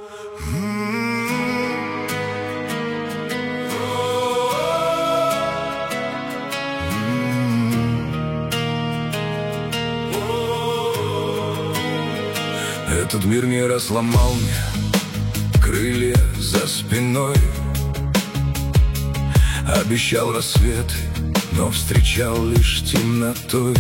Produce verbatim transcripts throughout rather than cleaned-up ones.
Этот мир не разломал мне крылья за спиной. Обещал рассветы, но встречал лишь темнотой.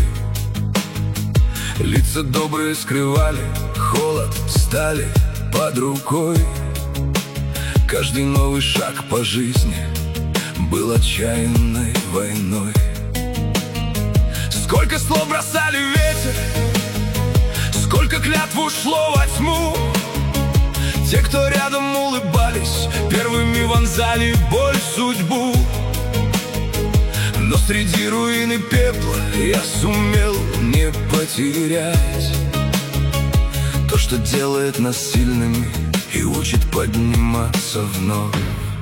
Лица добрые скрывали холод, стали под рукой. Каждый новый шаг по жизни был отчаянной войной. Сколько слов бросали в ветер, сколько клятв ушло во тьму. Те, кто рядом улыбались, первыми вонзали боль в судьбу. Но среди руин и пепла я сумел не потерять то, что делает нас сильными и учит подниматься вновь.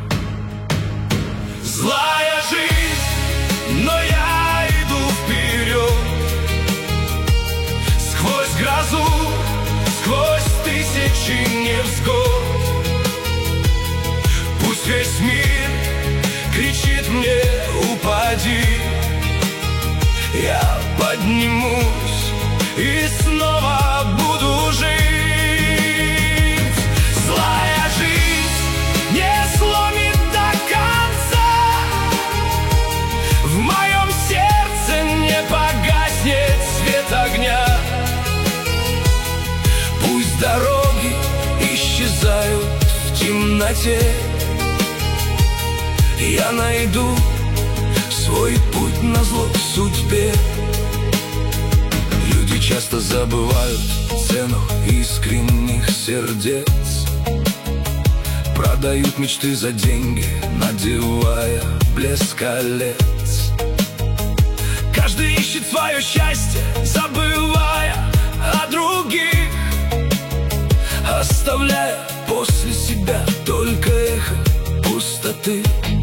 Злая жизнь, но я иду вперед, сквозь грозу, сквозь тысячи невзгод. Пусть весь мир кричит мне: упади, я поднимусь и снова буду жить. Злая жизнь не сломит до конца, в моем сердце не погаснет свет огня. Пусть дороги исчезают в темноте, я найду свой путь назло судьбе. Люди часто забывают цену искренних сердец, продают мечты за деньги, надевая блеск колец. Каждый ищет свое счастье, забывая о других, оставляя после себя только эхо пустоты.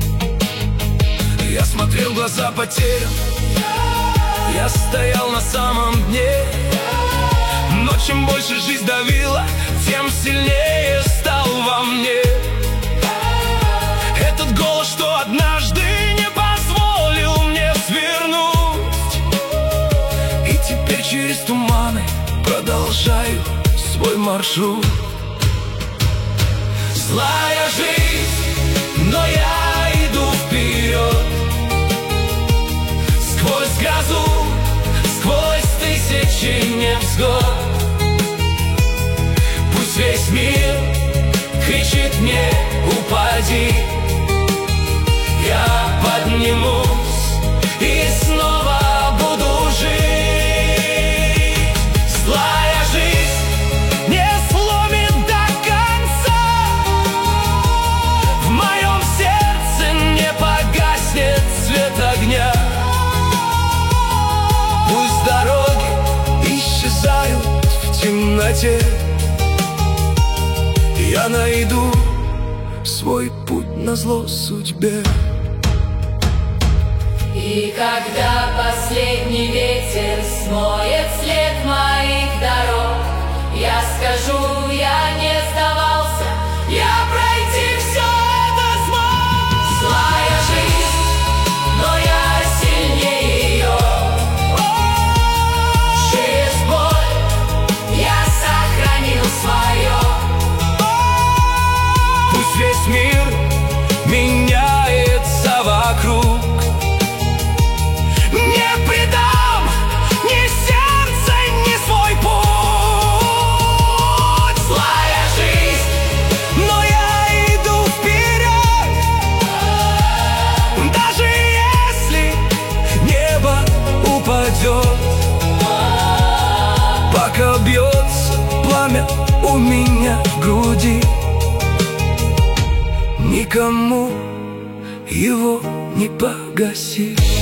Я смотрел в глаза потерян, я стоял на самом дне. Но чем больше жизнь давила, тем сильнее стал во мне этот голос, что однажды не позволил мне свернуть. И теперь через туманы продолжаю свой маршрут. Злая жизнь, но я иду вперед, сквозь грозу, сквозь тысячи невзгод. Пусть весь мир кричит мне: упади, я поднимусь и снова буду жить. Злая жизнь не сломит до конца, в моем сердце не погаснет свет огня. Пусть дороги исчезают в темноте, я найду свой путь назло судьбе. И когда последний ветер смоет след моих дорог, я скажу: я не сдавался, я пройти все это смог. Злая жизнь, но я сильнее ее. Через боль я сохранил свое. Пусть весь мир меняется вокруг, не предам ни сердце, ни свой путь. Злая жизнь, но я иду вперед, даже если небо упадет. Пока бьется пламя у меня в груди, никому его не погасить.